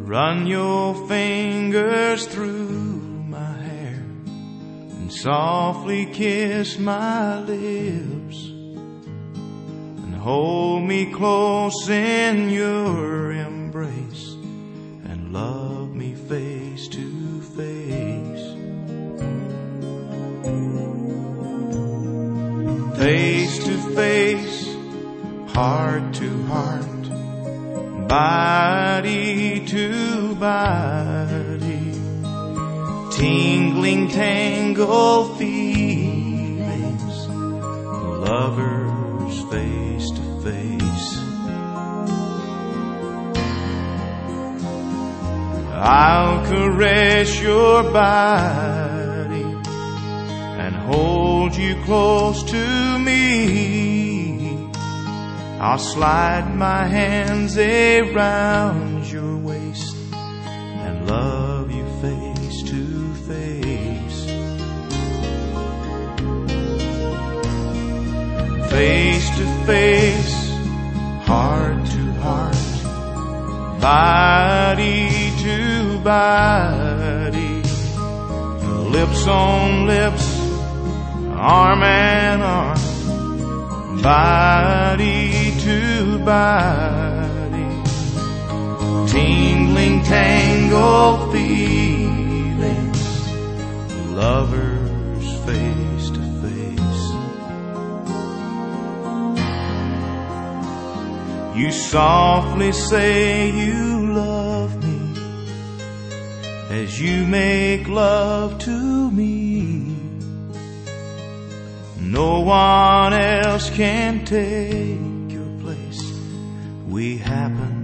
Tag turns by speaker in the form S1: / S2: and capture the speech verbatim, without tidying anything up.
S1: Run your fingers through my hair and softly kiss my lips and hold me close in your embrace and love me face to face. Face to face, heart to heart, body to body, tingling, tangled feelings, lovers face to face. I'll caress your body and hold you close to me. I'll slide my hands around your waist and love you face to face. Face to face, heart to heart, body to body, lips on lips, arm in arm, body to body, tingling, tangled feelings, lovers face to face. You softly say you love me as you make love to me. No one else can take your place. We happen